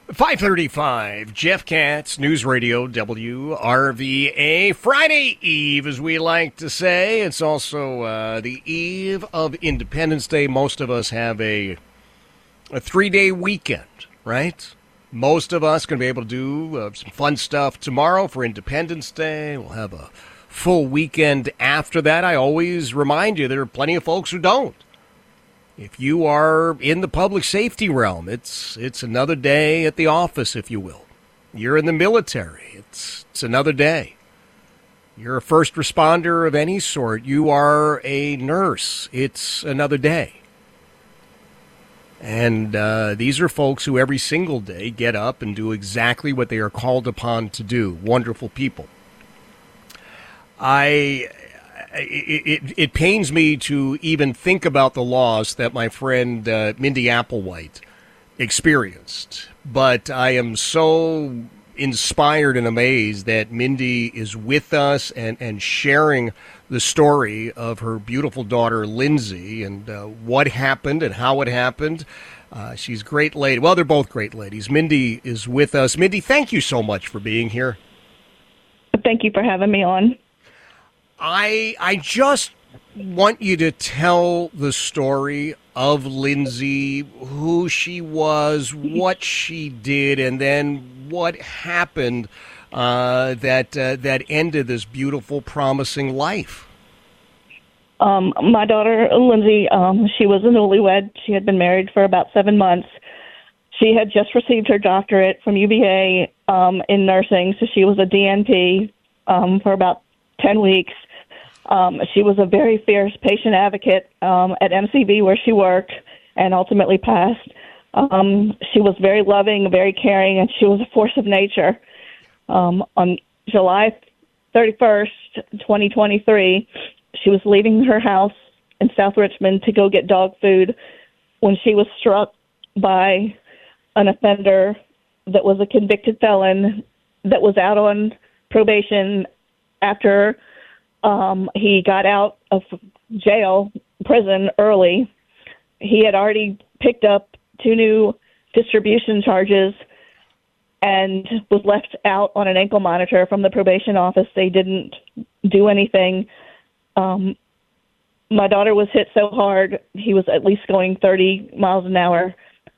5:35, Jeff Katz, News Radio, WRVA. Friday Eve, as we like to say. It's also the eve of Independence Day. Most of us have a 3-day weekend, right? Most of us going to be able to do some fun stuff tomorrow for Independence Day. We'll have a full weekend after that. I always remind you there are plenty of folks who don't. If you are in the public safety realm, it's another day at the office, if you will. You're in the military, it's another day. You're a first responder of any sort. You are a nurse, it's another day. And these are folks who every single day get up and do exactly what they are called upon to do. Wonderful people. It pains me to even think about the loss that my friend Mindy Applewhite experienced. But I am so inspired and amazed that Mindy is with us and sharing the story of her beautiful daughter, Lindsay, and what happened and how it happened. She's a great lady. Well, they're both great ladies. Mindy is with us. Mindy, thank you so much for being here. Thank you for having me on. I just want you to tell the story of Lindsay, who she was, what she did, and then what happened that ended this beautiful, promising life. My daughter, Lindsay, she was a newlywed. She had been married for about 7 months. She had just received her doctorate from UVA in nursing, so she was a DNP for about 10 weeks. She was a very fierce patient advocate at MCV where she worked and ultimately passed. She was very loving, very caring, and she was a force of nature. On July 31st, 2023, she was leaving her house in South Richmond to go get dog food when she was struck by an offender that was a convicted felon that was out on probation after he got out of prison early. He had already picked up 2 new distribution charges and was left out on an ankle monitor from the probation office. They didn't do anything. My daughter was hit so hard, he was at least going 30 miles over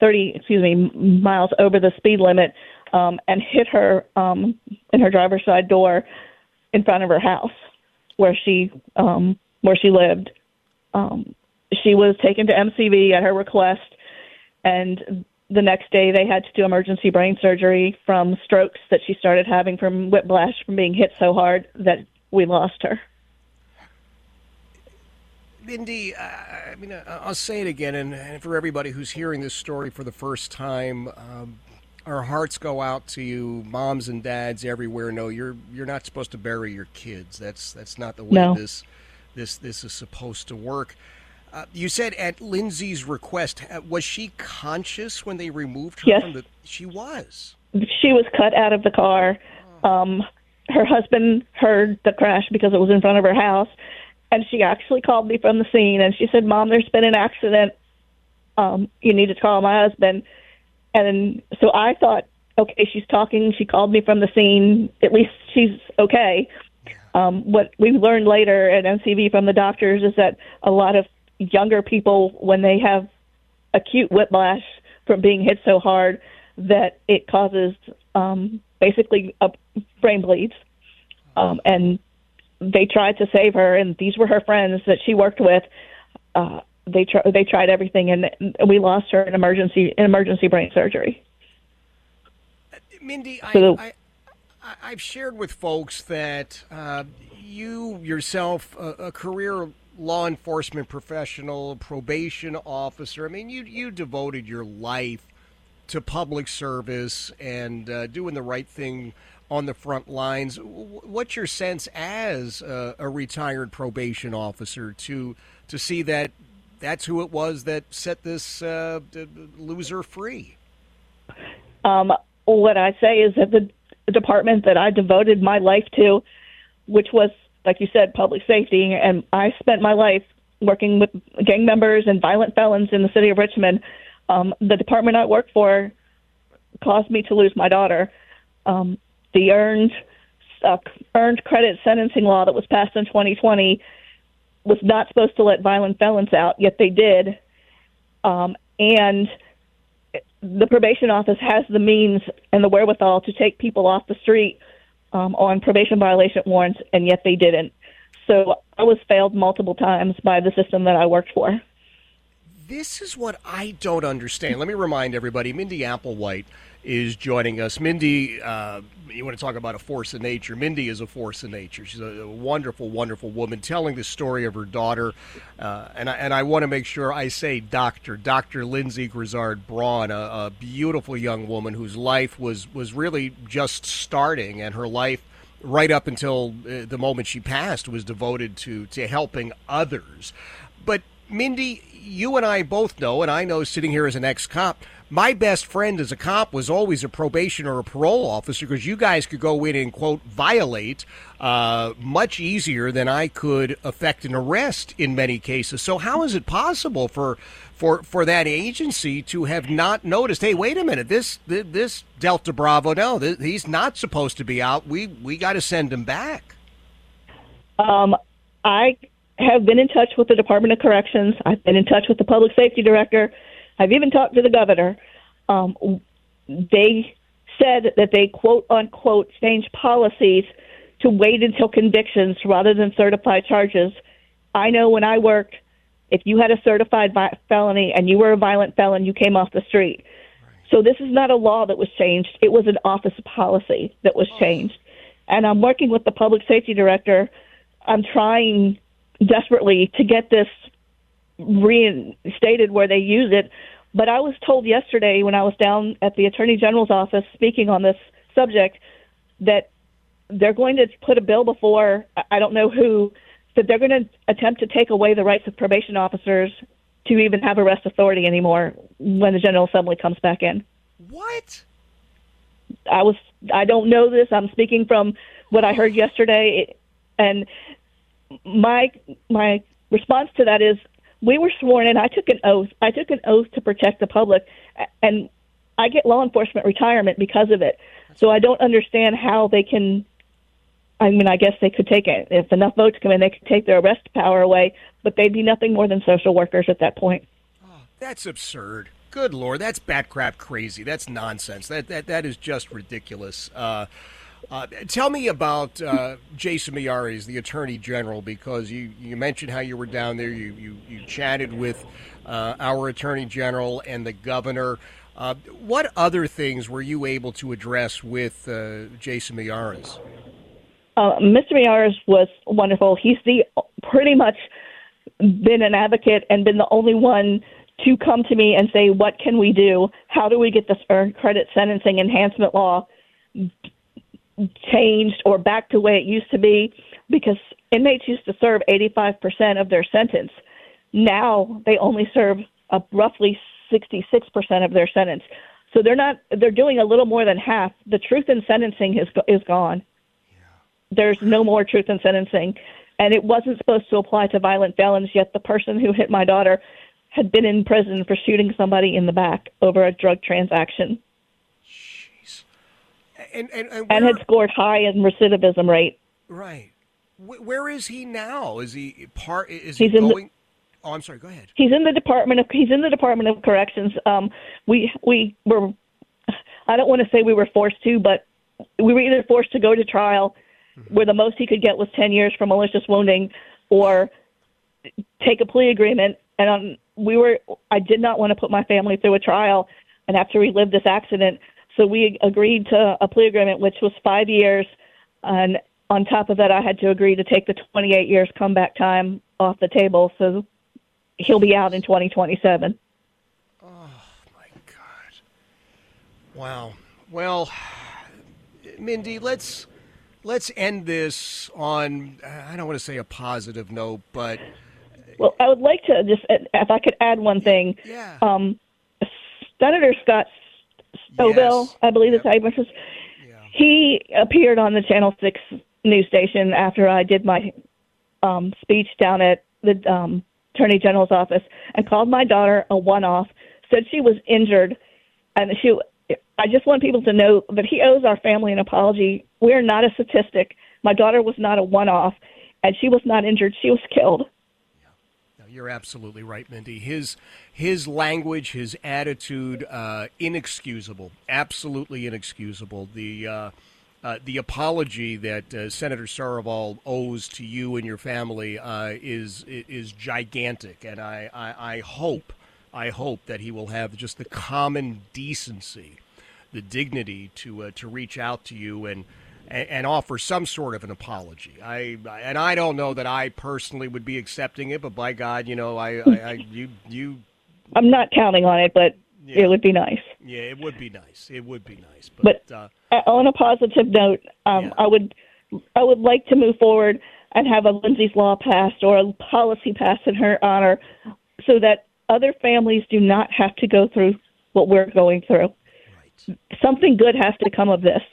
the speed limit, and hit her in her driver's side door in front of her house where she lived. She was taken to MCV at her request, and the next day they had to do emergency brain surgery from strokes that she started having from whiplash from being hit so hard that we lost her. Mindy, I'll say it again, and for everybody who's hearing this story for the first time, our hearts go out to you, moms and dads everywhere. No, you're not supposed to bury your kids. That's not the way this is supposed to work. You said at Lindsay's request, was she conscious when they removed her? Yes. She was. She was cut out of the car. Her husband heard the crash because it was in front of her house, and she actually called me from the scene, and she said, "Mom, there's been an accident. You need to call my husband." And so I thought, okay, she's talking. She called me from the scene. At least she's okay. What we learned later at MCV from the doctors is that a lot of younger people, when they have acute whiplash from being hit so hard, that it causes basically brain bleeds. And they tried to save her, and these were her friends that she worked with. They tried everything, and we lost her in emergency brain surgery. Mindy, I've shared with folks that you yourself, a career law enforcement professional, probation officer, you devoted your life to public service and doing the right thing on the front lines. What's your sense as a retired probation officer to see that that's who it was that set this loser free? What I say is that the department that I devoted my life to, which was, like you said, public safety, and I spent my life working with gang members and violent felons in the city of Richmond. The department I worked for caused me to lose my daughter. The earned credit sentencing law that was passed in 2020 was not supposed to let violent felons out, yet they did. And the probation office has the means and the wherewithal to take people off the street on probation violation warrants, and yet they didn't. So I was failed multiple times by the system that I worked for. This is what I don't understand. Let me remind everybody, Mindy Applewhite is joining us. Mindy, you want to talk about a force of nature. Mindy is a force of nature. She's a wonderful, wonderful woman telling the story of her daughter. And I want to make sure I say Dr. Lindsay Grizzard Braun, a beautiful young woman whose life was really just starting, and her life right up until the moment she passed was devoted to helping others. But Mindy, you and I both know, and I know sitting here as an ex-cop, my best friend as a cop was always a probation or a parole officer, because you guys could go in and, quote, violate much easier than I could effect an arrest in many cases. So how is it possible for that agency to have not noticed, hey, wait a minute, this Delta Bravo, no, he's not supposed to be out. We got to send him back. I have been in touch with the Department of Corrections. I've been in touch with the public safety director. I've even talked to the governor. They said that they, quote unquote, changed policies to wait until convictions rather than certified charges. I know when I worked, if you had a certified felony and you were a violent felon, you came off the street. So this is not a law that was changed. It was an office policy that was changed. And I'm working with the public safety director. I'm trying desperately to get this reinstated where they use it. But I was told yesterday when I was down at the Attorney General's office speaking on this subject that they're going to put a bill before, I don't know who, that they're going to attempt to take away the rights of probation officers to even have arrest authority anymore when the General Assembly comes back in. What? I don't know this. I'm speaking from what I heard yesterday, and my response to that is, we were sworn in. I took an oath. I took an oath to protect the public, and I get law enforcement retirement because of it. So I don't understand how they can. I mean, I guess they could take it. If enough votes come in, they could take their arrest power away, but they'd be nothing more than social workers at that point. Oh, that's absurd. Good Lord, that's bat crap crazy. That's nonsense. That is just ridiculous. Tell me about Jason Miyares, the Attorney General, because you mentioned how you were down there. You chatted with our Attorney General and the Governor. What other things were you able to address with Jason Miyares? Mr. Miyares was wonderful. He's pretty much been an advocate and been the only one to come to me and say, what can we do? How do we get this earned credit sentencing enhancement law changed or back to the way it used to be? Because inmates used to serve 85% of their sentence. Now they only serve roughly 66% of their sentence. So they're doing a little more than half. The truth in sentencing is gone. There's no more truth in sentencing. And it wasn't supposed to apply to violent felons, yet the person who hit my daughter had been in prison for shooting somebody in the back over a drug transaction. Jeez. And had scored high in recidivism rate. Right. Where is he now? Is he He's going? Oh, I'm sorry. Go ahead. He's in the Department of Corrections. We were. I don't want to say we were forced to, but we were either forced to go to trial, where the most he could get was 10 years for malicious wounding, or take a plea agreement. And I did not want to put my family through a trial and have to relive this accident. So we agreed to a plea agreement, which was 5 years. And on top of that, I had to agree to take the 28 years comeback time off the table. So he'll be out in 2027. Oh, my God. Wow. Well, Mindy, let's end this on, I don't want to say a positive note, but... Well, I would like to just, if I could add one thing. Yeah. Senator Scott Stovall, yes. I believe that's how you pronounce it. Yeah. He appeared on the Channel 6 news station after I did my speech down at the Attorney General's office and called my daughter a one-off, said she was injured, and I just want people to know that he owes our family an apology. We're not a statistic. My daughter was not a one-off, and she was not injured. She was killed. No, you're absolutely right, Mindy. His language, his attitude, inexcusable, absolutely inexcusable. The apology that Senator Saraval owes to you and your family is gigantic, and I hope that he will have just the common decency, the dignity to reach out to you and offer some sort of an apology. I don't know that I personally would be accepting it, but by God, you I'm not counting on it, but yeah. It would be nice. Yeah, it would be nice. It would be nice. But on a positive note, yeah. I would like to move forward and have a Lindsay's Law passed or a policy passed in her honor, so that other families do not have to go through what we're going through. Right. Something good has to come of this.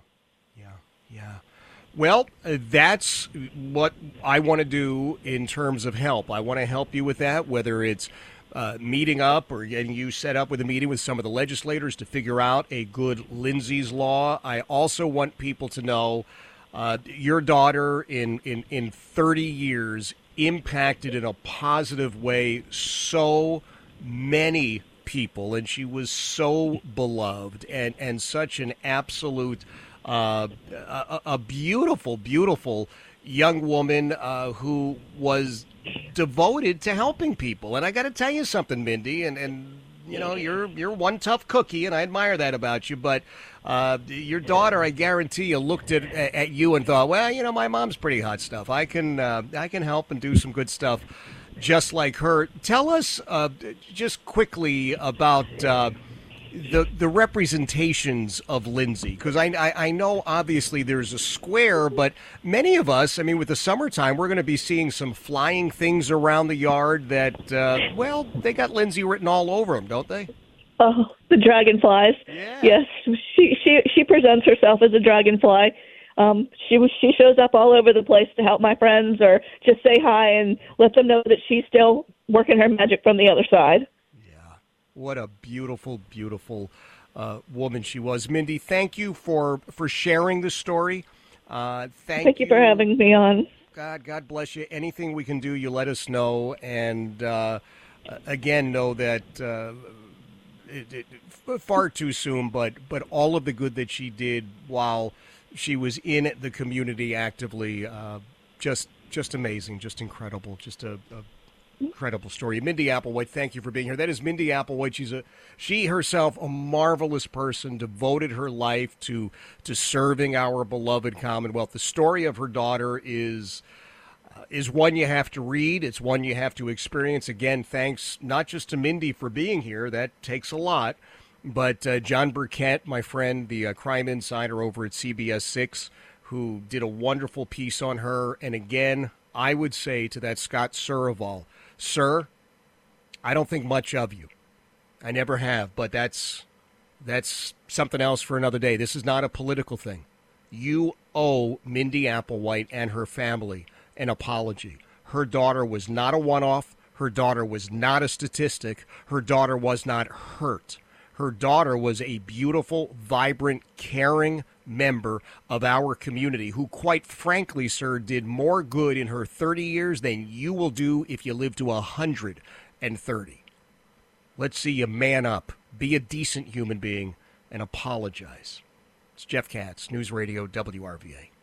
Yeah. Well, that's what I want to do in terms of help. I want to help you with that, whether it's meeting up or getting you set up with a meeting with some of the legislators to figure out a good Lindsay's Law. I also want people to know your daughter in 30 years impacted in a positive way so many people, and she was so beloved and such an absolute a beautiful, beautiful young woman who was devoted to helping people. And I got to tell you something, Mindy, and you know, you're one tough cookie, and I admire that about you. But your daughter, I guarantee you, looked at you and thought, well, you know, my mom's pretty hot stuff. I can help and do some good stuff, just like her. Tell us just quickly about the representations of Lindsay, because I know obviously there's a square, but many of us, I mean, with the summertime, we're going to be seeing some flying things around the yard that, well, they got Lindsay written all over them, don't they? Oh, the dragonflies. Yeah. Yes, she presents herself as a dragonfly. She shows up all over the place to help my friends or just say hi and let them know that she's still working her magic from the other side. What a beautiful, beautiful woman she was. Mindy, thank you for sharing the story. Thank you for having me on. God bless you. Anything we can do, you let us know. And again, know that far too soon, but all of the good that she did while she was in the community actively, just amazing, just incredible, just a incredible story. Mindy Applewhite, thank you for being here. That is Mindy Applewhite. She herself a marvelous person, devoted her life to serving our beloved Commonwealth. The story of her daughter is one you have to read. It's one you have to experience. Again, thanks not just to Mindy for being here. That takes a lot. But John Burkett, my friend, the crime insider over at CBS 6, who did a wonderful piece on her. And again, I would say to that Scott Saraval, sir, I don't think much of you. I never have, but that's something else for another day. This is not a political thing. You owe Mindy Applewhite and her family an apology. Her daughter was not a one-off. Her daughter was not a statistic. Her daughter was not hurt. Her daughter was a beautiful, vibrant, caring member of our community who, quite frankly, sir, did more good in her 30 years than you will do if you live to 130. Let's see you man up, be a decent human being, and apologize. It's Jeff Katz, News Radio WRVA.